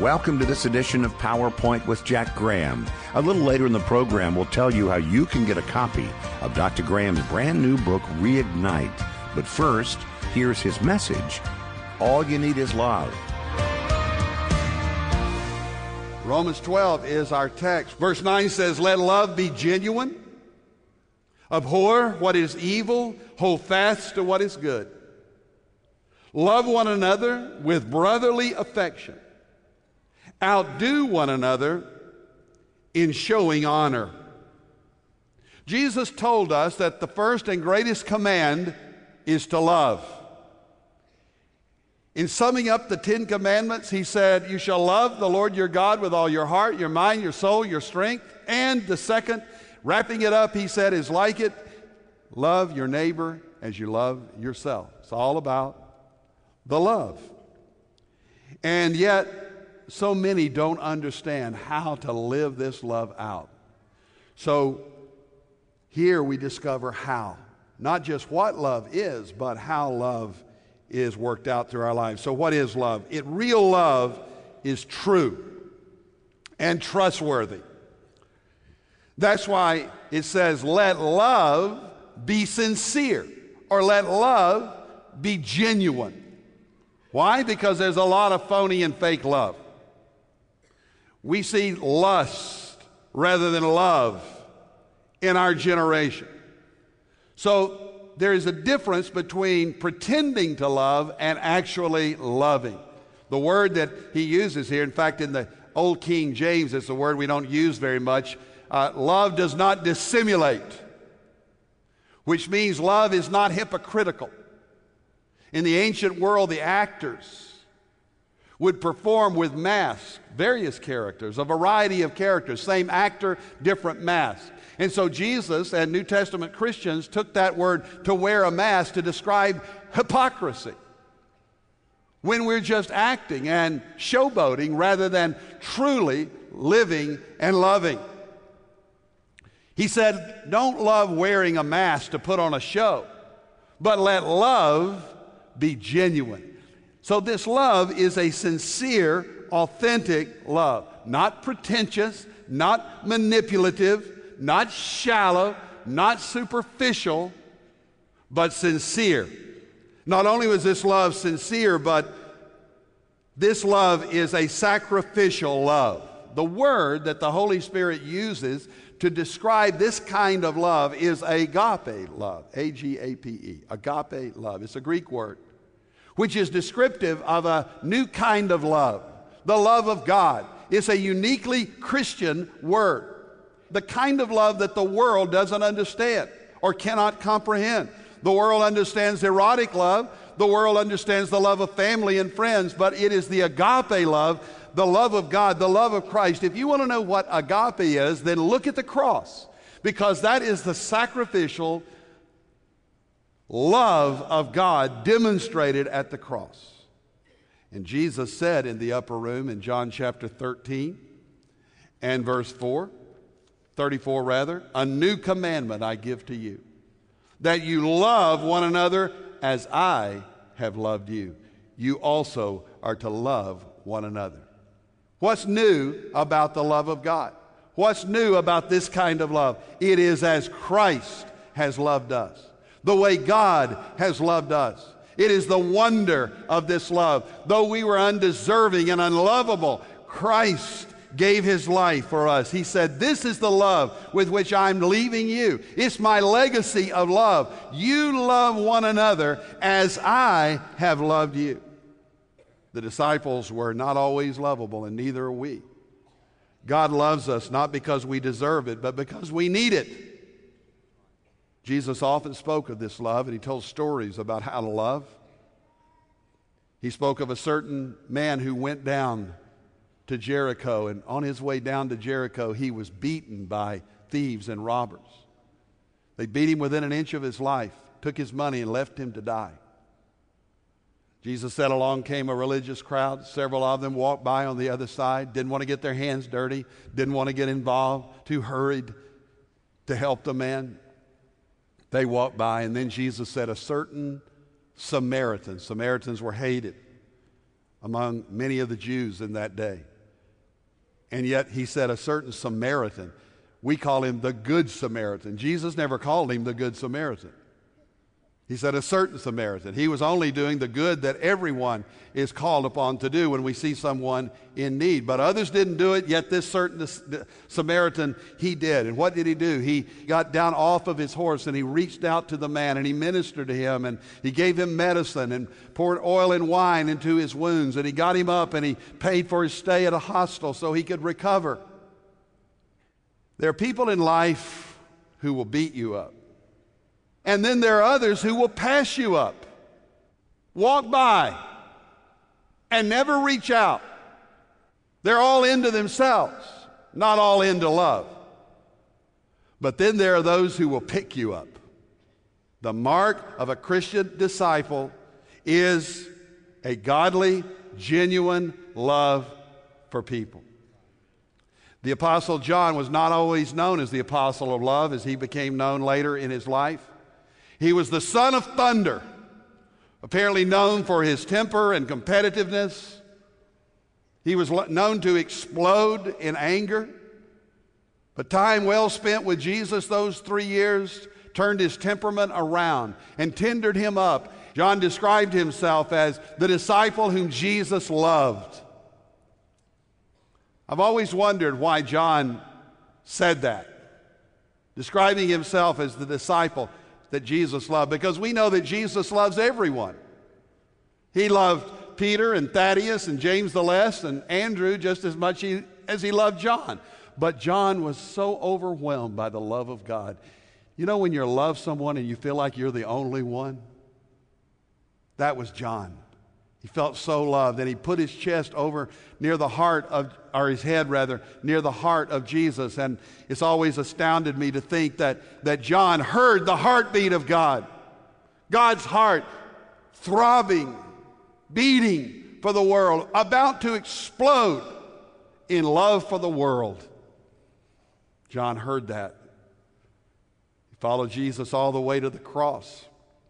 Welcome to this edition of PowerPoint with Jack Graham. A little later in the program, we'll tell you how you can get a copy of Dr. Graham's brand new book, Reignite. But first, here's his message. All you need is love. Romans 12 is our text. Verse 9 says, "Let love be genuine. Abhor what is evil. Hold fast to what is good. Love one another with brotherly affection. Outdo one another in showing honor." Jesus told us that the first and greatest command is to love. In summing up the 10 Commandments, he said, "You shall love the Lord your God with all your heart, your mind, your soul, your strength." And the second, wrapping it up, he said, is like it, love your neighbor as you love yourself. It's all about the love. And yet, so many don't understand how to live this love out. So here we discover how. Not just what love is, but how love is worked out through our lives. So what is love? Real love is true and trustworthy. That's why it says, let love be sincere, or let love be genuine. Why? Because there's a lot of phony and fake love. We see lust rather than love in our generation. So there is a difference between pretending to love and actually loving. The word that he uses here, in fact, in the Old King James, it's a word we don't use very much. Love does not dissimulate, which means love is not hypocritical. In the ancient world, the actors would perform with masks, various characters, a variety of characters, same actor, different mask. And so Jesus and New Testament Christians took that word to wear a mask to describe hypocrisy, when we're just acting and showboating rather than truly living and loving. He said, don't love wearing a mask to put on a show, but let love be genuine. So this love is a sincere, authentic love. Not pretentious, not manipulative, not shallow, not superficial, but sincere. Not only was this love sincere, but this love is a sacrificial love. The word that the Holy Spirit uses to describe this kind of love is agape love, A-G-A-P-E, agape love. It's a Greek word, which is descriptive of a new kind of love, the love of God. It's a uniquely Christian word, the kind of love that the world doesn't understand or cannot comprehend. The world understands erotic love. The world understands the love of family and friends, but it is the agape love, the love of God, the love of Christ. If you want to know what agape is, then look at the cross, because that is the sacrificial love of God demonstrated at the cross. And Jesus said in the upper room in John chapter 13 and verse 34 rather, "A new commandment I give to you, that you love one another as I have loved you. You also are to love one another." What's new about the love of God? What's new about this kind of love? It is as Christ has loved us, the way God has loved us. It is the wonder of this love. Though we were undeserving and unlovable, Christ gave his life for us. He said, "This is the love with which I'm leaving you. It's my legacy of love. You love one another as I have loved you." The disciples were not always lovable, and neither are we. God loves us not because we deserve it, but because we need it. Jesus often spoke of this love, and he told stories about how to love. He spoke of a certain man who went down to Jericho, and on his way down to Jericho, he was beaten by thieves and robbers. They beat him within an inch of his life, took his money, and left him to die. Jesus said along came a religious crowd. Several of them walked by on the other side, didn't want to get their hands dirty, didn't want to get involved, too hurried to help the man. They walked by, and then Jesus said, a certain Samaritan. Samaritans were hated among many of the Jews in that day. And yet he said a certain Samaritan. We call him the Good Samaritan. Jesus never called him the Good Samaritan. He said a certain Samaritan. He was only doing the good that everyone is called upon to do when we see someone in need. But others didn't do it, yet this certain Samaritan, he did. And what did he do? He got down off of his horse and he reached out to the man and he ministered to him and he gave him medicine and poured oil and wine into his wounds and he got him up and he paid for his stay at a hostel so he could recover. There are people in life who will beat you up. And then there are others who will pass you up, walk by, and never reach out. They're all into themselves, not all into love. But then there are those who will pick you up. The mark of a Christian disciple is a godly, genuine love for people. The Apostle John was not always known as the apostle of love as he became known later in his life. He was the son of thunder, apparently known for his temper and competitiveness. He was known to explode in anger. But time well spent with Jesus those 3 years turned his temperament around and tendered him up. John described himself as the disciple whom Jesus loved. I've always wondered why John said that, describing himself as the disciple that Jesus loved, because we know that Jesus loves everyone. He loved Peter and Thaddeus and James the Less and Andrew just as much as he loved John. But John was so overwhelmed by the love of God. You know when you love someone and you feel like you're the only one? That was John. He felt so loved, and he put his chest over near the heart of, or his head rather, near the heart of Jesus. And it's always astounded me to think that John heard the heartbeat of God. God's heart throbbing, beating for the world, about to explode in love for the world. John heard that. He followed Jesus all the way to the cross.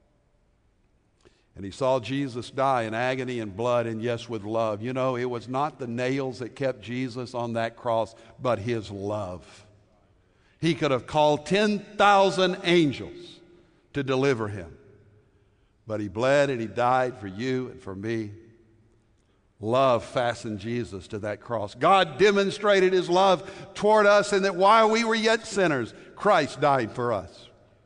And he saw Jesus die in agony and blood, and yes, with love. You know, it was not the nails that kept Jesus on that cross, but his love. He could have called 10,000 angels to deliver him. But he bled and he died for you and for me. Love fastened Jesus to that cross. God demonstrated his love toward us, and that while we were yet sinners, Christ died for us.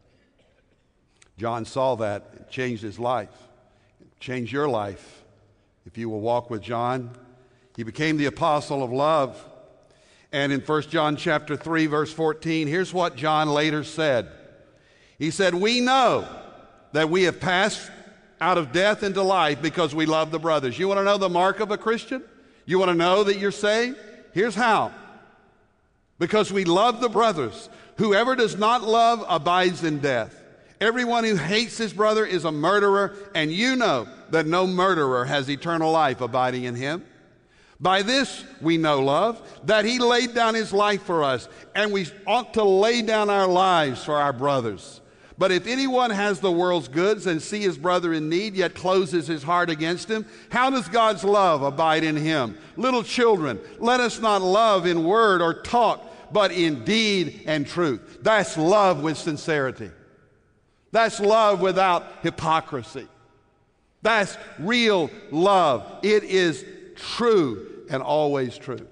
John saw that and changed his life. Change your life if you will walk with John. He became the apostle of love. And in 1 John chapter 3, verse 14, here's what John later said. He said, "We know that we have passed out of death into life because we love the brothers." You want to know the mark of a Christian? You want to know that you're saved? Here's how. Because we love the brothers. Whoever does not love abides in death. Everyone who hates his brother is a murderer, and you know that no murderer has eternal life abiding in him. By this we know love, that he laid down his life for us, and we ought to lay down our lives for our brothers. But if anyone has the world's goods and see his brother in need, yet closes his heart against him, how does God's love abide in him? Little children, let us not love in word or talk, but in deed and truth. That's love with sincerity. That's love without hypocrisy. That's real love. It is true and always true.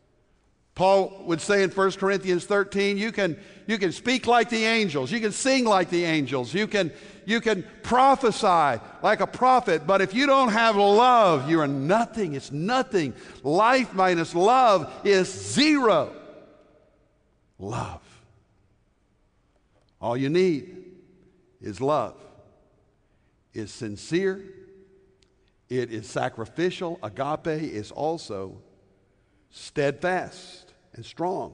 Paul would say in 1 Corinthians 13, you can speak like the angels. You can sing like the angels. You can prophesy like a prophet. But if you don't have love, you are nothing. It's nothing. Life minus love is zero. Love. All you need is love. It's sincere. It is sacrificial. Agape is also steadfast and strong.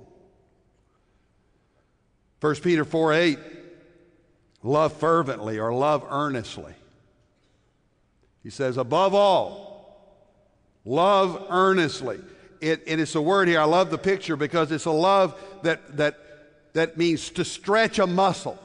1 Peter 4:8, love fervently or love earnestly. He says, above all, love earnestly. It's a word here. I love the picture because it's a love that means to stretch a muscle.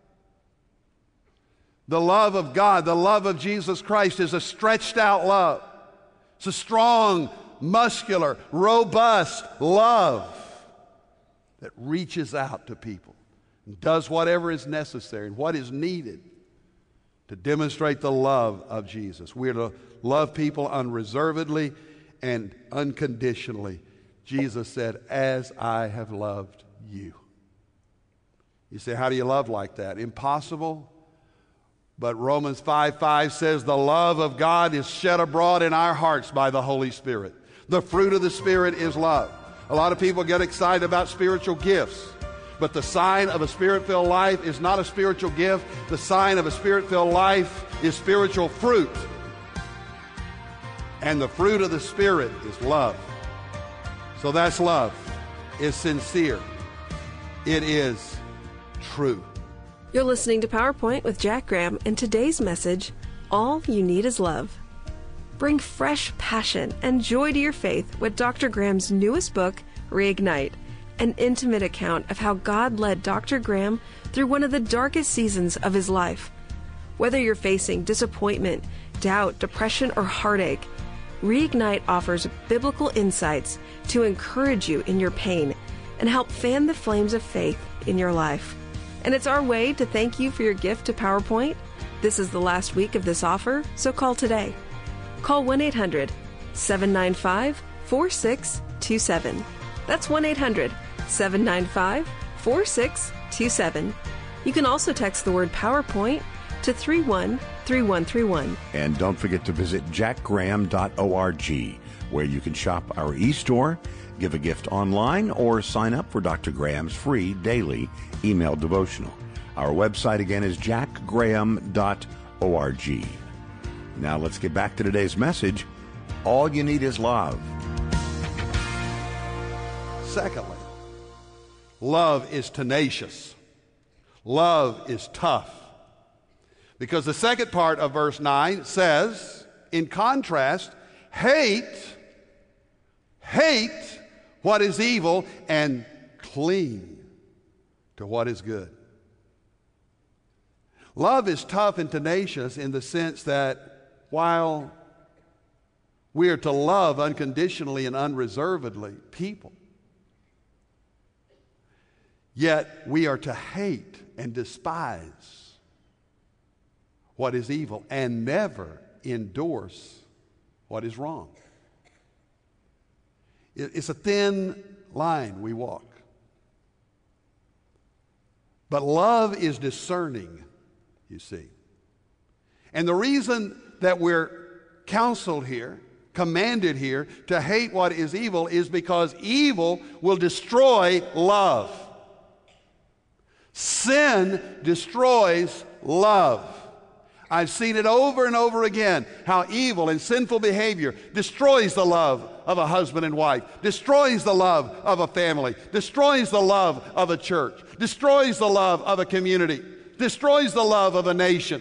The love of God, the love of Jesus Christ is a stretched out love. It's a strong muscular, robust love that reaches out to people and does whatever is necessary and what is needed to demonstrate the love of Jesus. We're to love people unreservedly and unconditionally. Jesus said, as I have loved you. You say, how do you love like that? Impossible. But Romans 5:5 says the love of God is shed abroad in our hearts by the Holy Spirit. The fruit of the Spirit is love. A lot of people get excited about spiritual gifts. But the sign of a Spirit-filled life is not a spiritual gift. The sign of a Spirit-filled life is spiritual fruit. And the fruit of the Spirit is love. So that's love. It's sincere. It is true. You're listening to PowerPoint with Jack Graham, and today's message, All You Need Is Love. Bring fresh passion and joy to your faith with Dr. Graham's newest book, Reignite, an intimate account of how God led Dr. Graham through one of the darkest seasons of his life. Whether you're facing disappointment, doubt, depression, or heartache, Reignite offers biblical insights to encourage you in your pain and help fan the flames of faith in your life. And it's our way to thank you for your gift to PowerPoint. This is the last week of this offer, so call today. Call 1-800-795-4627. That's 1-800-795-4627. You can also text the word PowerPoint to 313131. And don't forget to visit jackgraham.org, where you can shop our e-store, give a gift online, or sign up for Dr. Graham's free daily email devotional. Our website again is jackgraham.org. Now let's get back to today's message. All you need is love. Secondly, love is tenacious. Love is tough. Because the second part of verse 9 says, in contrast, hate what is evil and cling to what is good. Love is tough and tenacious in the sense that while we are to love unconditionally and unreservedly people, yet we are to hate and despise what is evil and never endorse what is wrong. It's a thin line we walk. But love is discerning, you see. And the reason that we're counseled here, commanded here, to hate what is evil is because evil will destroy love. Sin destroys love. I've seen it over and over again, how evil and sinful behavior destroys the love of a husband and wife, destroys the love of a family, destroys the love of a church, destroys the love of a community, destroys the love of a nation.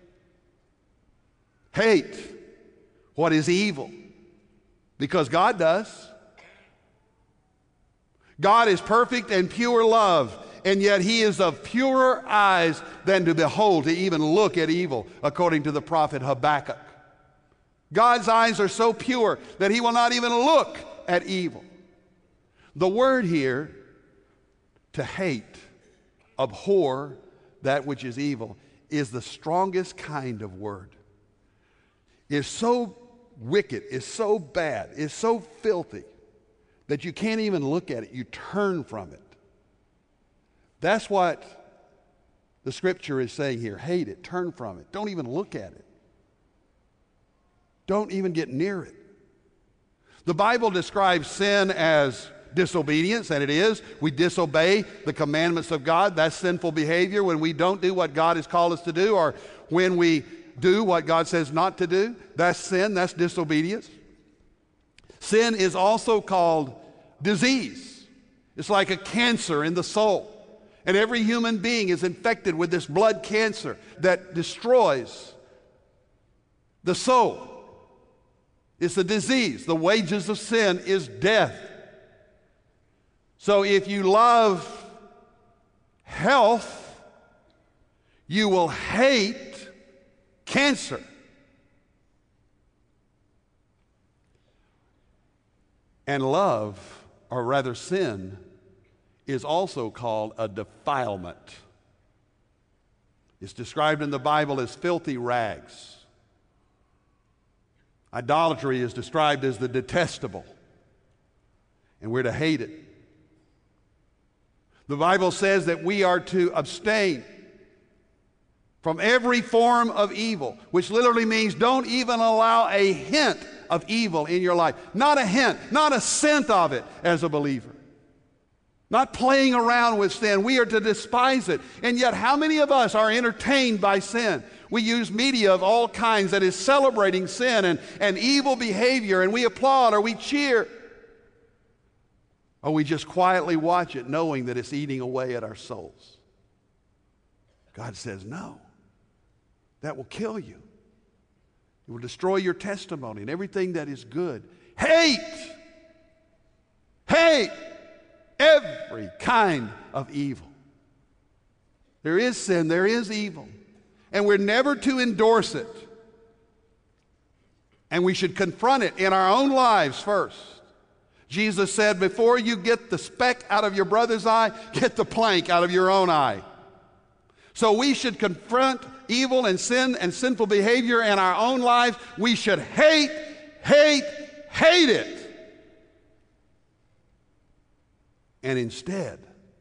Hate what is evil, because God does. God is perfect and pure love, and yet he is of purer eyes than to behold, to even look at evil, according to the prophet Habakkuk. God's eyes are so pure that he will not even look at evil. The word here, to hate, abhor that which is evil, is the strongest kind of word. It's so wicked, it's so bad, it's so filthy that you can't even look at it. You turn from it. That's what the scripture is saying here. Hate it, turn from it. Don't even look at it. Don't even get near it. The Bible describes sin as disobedience, and it is. We disobey the commandments of God. That's sinful behavior when we don't do what God has called us to do, or when we do what God says not to do. That's sin, that's disobedience. Sin is also called disease. It's like a cancer in the soul. And every human being is infected with this blood cancer that destroys the soul. It's a disease. The wages of sin is death. So if you love health, you will hate cancer. And love, or rather sin, is also called a defilement. It's described in the Bible as filthy rags. Idolatry is described as the detestable, and we're to hate it. The Bible says that we are to abstain from every form of evil, which literally means don't even allow a hint of evil in your life. Not a hint, not a scent of it as a believer. Not playing around with sin. We are to despise it. And yet, how many of us are entertained by sin? We use media of all kinds that is celebrating sin and evil behavior, and we applaud or we cheer. Or we just quietly watch it knowing that it's eating away at our souls. God says, no. That will kill you. It will destroy your testimony and everything that is good. Hate every kind of evil. There is sin, there is evil, and we're never to endorse it. And we should confront it in our own lives first. Jesus said, before you get the speck out of your brother's eye, get the plank out of your own eye. So we should confront evil and sin and sinful behavior in our own lives. We should hate it. And instead,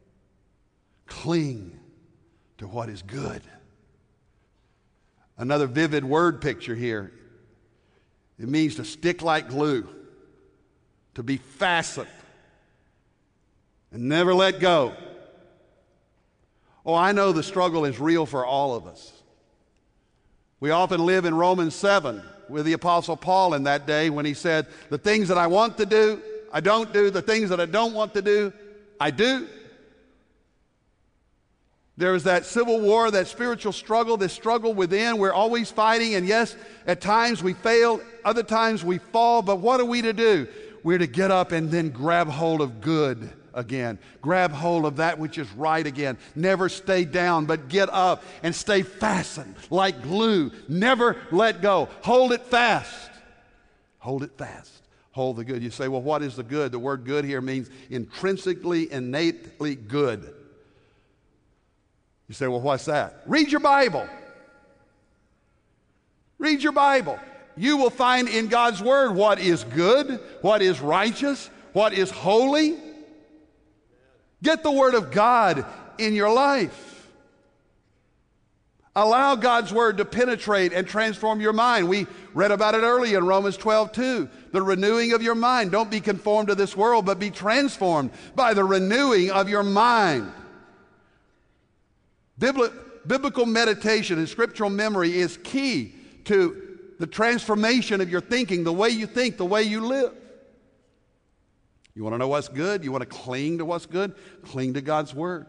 cling to what is good. Another vivid word picture here. It means to stick like glue, to be fastened, and never let go. Oh, I know the struggle is real for all of us. We often live in Romans 7 with the Apostle Paul in that day when he said, the things that I want to do, I don't do. The things that I don't want to do, I do. There is that civil war, that spiritual struggle, this struggle within. We're always fighting, and yes, at times we fail, other times we fall, but what are we to do? We're to get up and then grab hold of good again. Grab hold of that which is right again. Never stay down, but get up and stay fastened like glue. Never let go. Hold it fast. Hold it fast. Hold the good. You say, well, what is the good? The word good here means intrinsically, innately good. You say, well, what's that? Read your Bible. Read your Bible. You will find in God's Word what is good, what is righteous, what is holy. Get the Word of God in your life. Allow God's Word to penetrate and transform your mind. We read about it earlier in Romans 12:2. The renewing of your mind. Don't be conformed to this world, but be transformed by the renewing of your mind. Biblical meditation and scriptural memory is key to the transformation of your thinking, the way you think, the way you live. You want to know what's good? You want to cling to what's good? Cling to God's Word.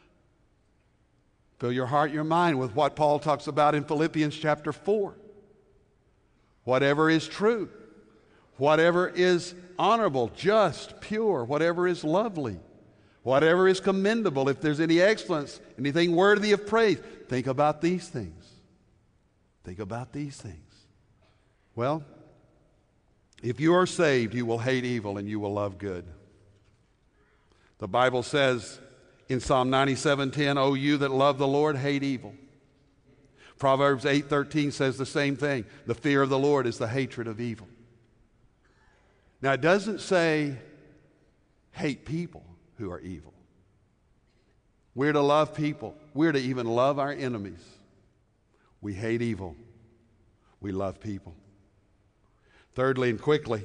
Fill your heart, your mind with what Paul talks about in Philippians chapter 4. Whatever is true, whatever is honorable, just, pure, whatever is lovely, whatever is commendable, if there's any excellence, anything worthy of praise, think about these things. Think about these things. Well, if you are saved, you will hate evil and you will love good. The Bible says in Psalm 97:10, "O you that love the Lord, hate evil." Proverbs 8:13 says the same thing. The fear of the Lord is the hatred of evil. Now, it doesn't say hate people who are evil. We're to love people. We're to even love our enemies. We hate evil. We love people. Thirdly and quickly,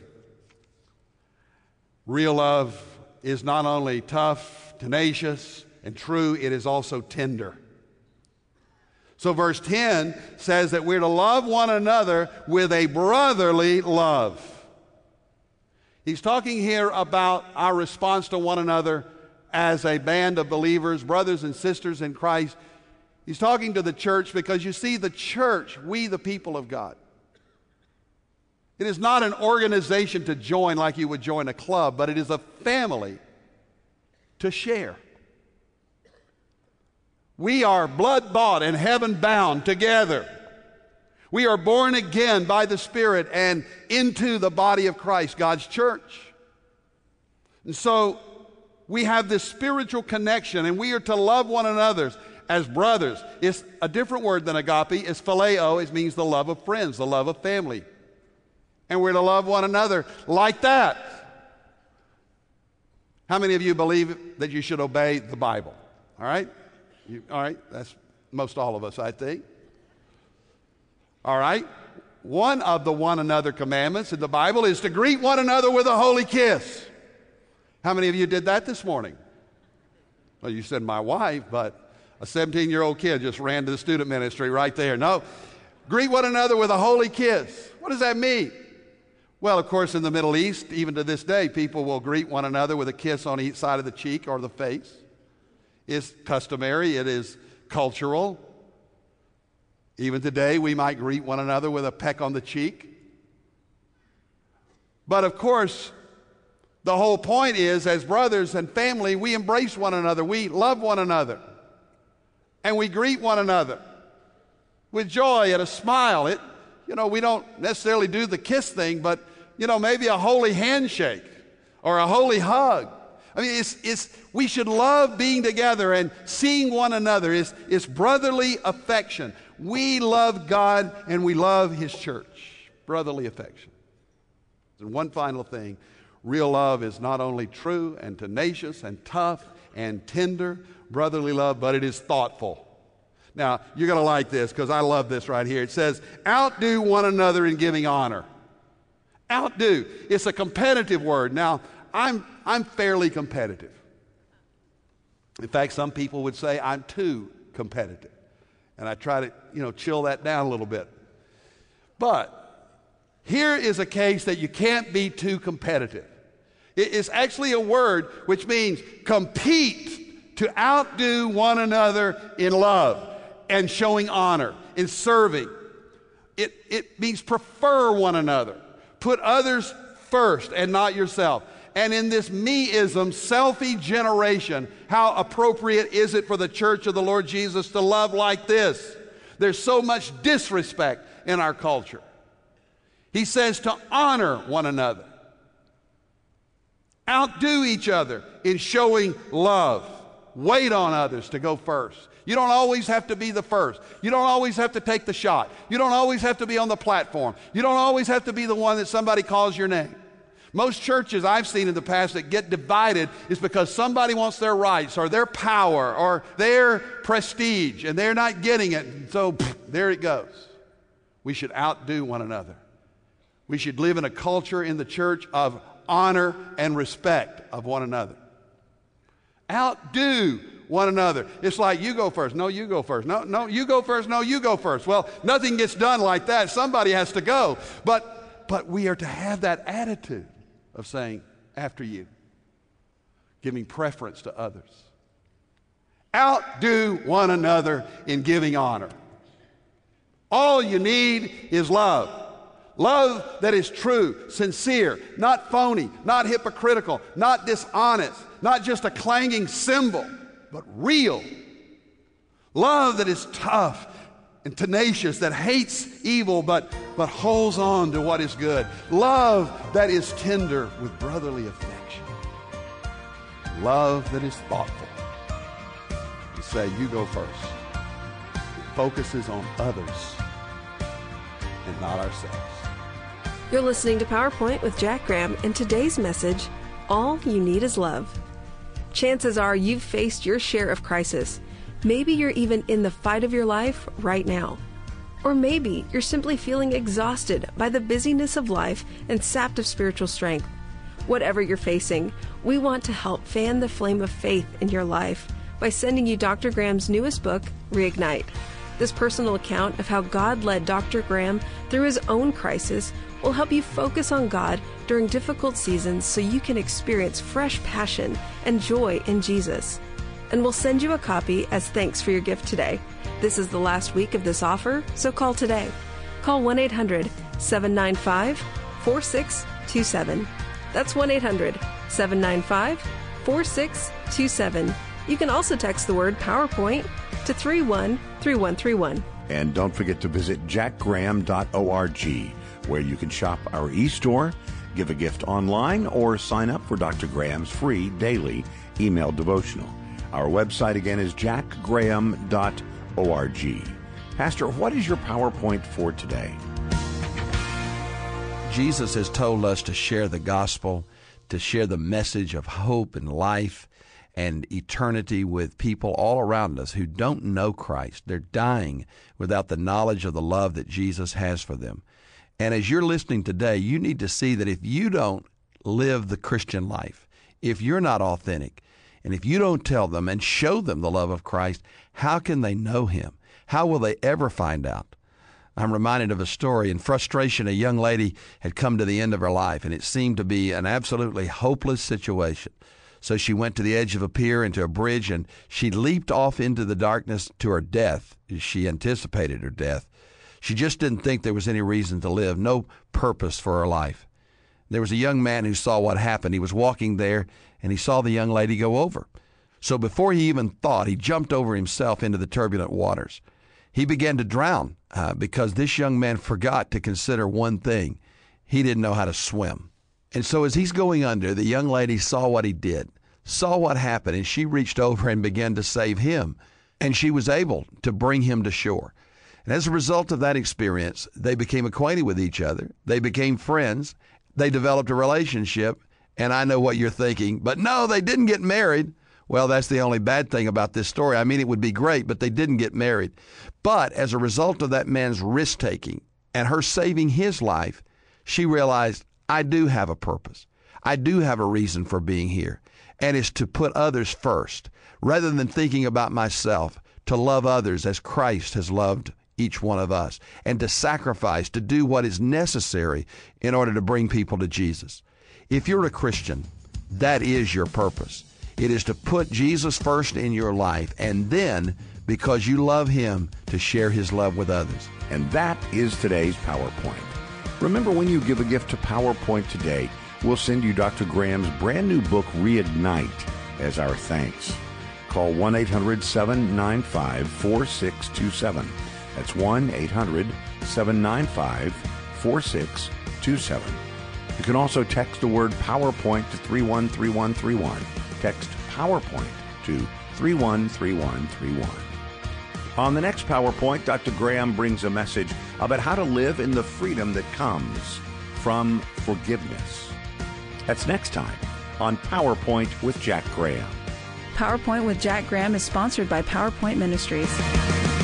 real love is not only tough, tenacious, and true, it is also tender. So verse 10 says that we're to love one another with a brotherly love. He's talking here about our response to one another as a band of believers, brothers and sisters in Christ. He's talking to the church because you see, the church, we the people of God, it is not an organization to join like you would join a club, but it is a family to share. We are blood-bought and heaven-bound together. We are born again by the Spirit and into the body of Christ, God's church. And so we have this spiritual connection, and we are to love one another as brothers. It's a different word than agape. It's phileo. It means the love of friends, the love of family. And we're to love one another like that. How many of you believe that you should obey the Bible? All right? All right? That's most all of us, I think. All right? One of the one another commandments in the Bible is to greet one another with a holy kiss. How many of you did that this morning? Well, you said my wife, but a 17-year-old kid just ran to the student ministry right there. No, greet one another with a holy kiss. What does that mean? Well, of course, in the Middle East, even to this day, people will greet one another with a kiss on each side of the cheek or the face. It's customary. It is cultural. Even today, we might greet one another with a peck on the cheek. But of course, the whole point is, as brothers and family, we embrace one another. We love one another. And we greet one another with joy and a smile. We don't necessarily do the kiss thing, but, maybe a holy handshake or a holy hug. I mean, we should love being together and seeing one another. It's brotherly affection. We love God and we love His church. Brotherly affection. And one final thing, real love is not only true and tenacious and tough and tender, brotherly love, but it is thoughtful. Now, you're going to like this because I love this right here. It says, outdo one another in giving honor. Outdo. It's a competitive word. Now, I'm fairly competitive. In fact, some people would say I'm too competitive. And I try to, chill that down a little bit. But here is a case that you can't be too competitive. It's actually a word which means compete, to outdo one another in love and showing honor, in serving. It means prefer one another. Put others first and not yourself. And in this me-ism, selfie generation, how appropriate is it for the church of the Lord Jesus to love like this? There's so much disrespect in our culture. He says to honor one another. Outdo each other in showing love. Wait on others to go first. You don't always have to be the first. You don't always have to take the shot. You don't always have to be on the platform. You don't always have to be the one that somebody calls your name. Most churches I've seen in the past that get divided is because somebody wants their rights or their power or their prestige, and they're not getting it. And so there it goes. We should outdo one another. We should live in a culture in the church of honor and respect of one another. Outdo one another. It's like, you go first. No, you go first. No, you go first. No, you go first. Well, nothing gets done like that. Somebody has to go. But we are to have that attitude of saying, after you, giving preference to others. Outdo one another in giving honor. All you need is love. Love that is true, sincere, not phony, not hypocritical, not dishonest, not just a clanging cymbal, but real. Love that is tough and tenacious, that hates evil but holds on to what is good. Love that is tender with brotherly affection. Love that is thoughtful. You say, you go first. It focuses on others and not ourselves. You're listening to PowerPoint with Jack Graham, and today's message, all you need is love. Chances are you've faced your share of crisis. Maybe you're even in the fight of your life right now. Or maybe you're simply feeling exhausted by the busyness of life and sapped of spiritual strength. Whatever you're facing, we want to help fan the flame of faith in your life by sending you Dr. Graham's newest book, Reignite. This personal account of how God led Dr. Graham through his own crisis will help you focus on God during difficult seasons so you can experience fresh passion and joy in Jesus. And we'll send you a copy as thanks for your gift today. This is the last week of this offer, so call today. Call 1-800-795-4627. That's 1-800-795-4627. You can also text the word PowerPoint to 313131. And don't forget to visit jackgraham.org, where you can shop our e-store Give a gift online or sign up for Dr. Graham's free daily email devotional. Our website again is jackgraham.org. Pastor, what is your PowerPoint for today? Jesus has told us to share the gospel, to share the message of hope and life and eternity with people all around us who don't know Christ. They're dying without the knowledge of the love that Jesus has for them. And as you're listening today, you need to see that if you don't live the Christian life, if you're not authentic, and if you don't tell them and show them the love of Christ, how can they know Him? How will they ever find out? I'm reminded of a story. In frustration, a young lady had come to the end of her life, and it seemed to be an absolutely hopeless situation. So she went to the edge of a pier into a bridge, and she leaped off into the darkness to her death. She anticipated her death. She just didn't think there was any reason to live, no purpose for her life. There was a young man who saw what happened. He was walking there, and he saw the young lady go over. So before he even thought, he jumped over himself into the turbulent waters. He began to drown because this young man forgot to consider one thing. He didn't know how to swim. And so as he's going under, the young lady saw what he did, saw what happened, and she reached over and began to save him. And she was able to bring him to shore. And as a result of that experience, they became acquainted with each other. They became friends. They developed a relationship. And I know what you're thinking, but no, they didn't get married. Well, that's the only bad thing about this story. I mean, it would be great, but they didn't get married. But as a result of that man's risk-taking and her saving his life, she realized, I do have a purpose. I do have a reason for being here, and it's to put others first. Rather than thinking about myself, to love others as Christ has loved each one of us, and to sacrifice, to do what is necessary in order to bring people to Jesus. If you're a Christian, that is your purpose. It is to put Jesus first in your life, and then, because you love Him, to share His love with others. And that is today's PowerPoint. Remember, when you give a gift to PowerPoint today, we'll send you Dr. Graham's brand new book, Reignite, as our thanks. Call 1-800-795-4627. That's 1-800-795-4627. You can also text the word PowerPoint to 313131. Text PowerPoint to 313131. On the next PowerPoint, Dr. Graham brings a message about how to live in the freedom that comes from forgiveness. That's next time on PowerPoint with Jack Graham. PowerPoint with Jack Graham is sponsored by PowerPoint Ministries.